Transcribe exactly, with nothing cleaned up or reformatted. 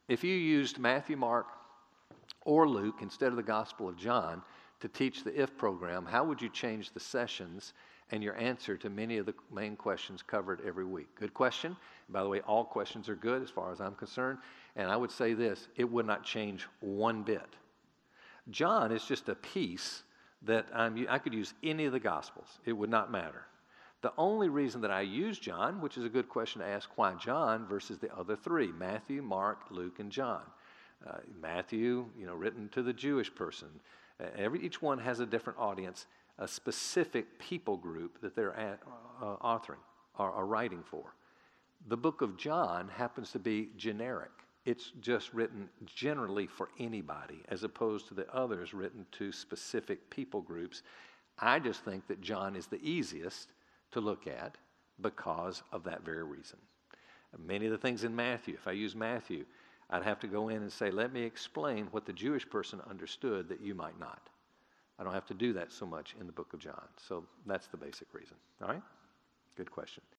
If you used Matthew, Mark, or Luke instead of the Gospel of John to teach the I F program, how would you change the sessions and your answer to many of the main questions covered every week? Good question. By the way, all questions are good as far as I'm concerned. And I would say this, it would not change one bit. John is just a piece that I'm, I could use any of the Gospels. It would not matter. The only reason that I use John, which is a good question to ask, why John versus the other three, Matthew, Mark, Luke, and John. Uh, Matthew, you know, written to the Jewish person. Uh, every, each one has a different audience, a specific people group that they're at, uh, authoring or, or writing for. The book of John happens to be generic. It's just written generally for anybody, as opposed to the others written to specific people groups. I just think that John is the easiest to look at because of that very reason. Many of the things in Matthew, if I use Matthew, I'd have to go in and say, let me explain what the Jewish person understood that you might not. I don't have to do that so much in the book of John. So that's the basic reason. All right? Good question.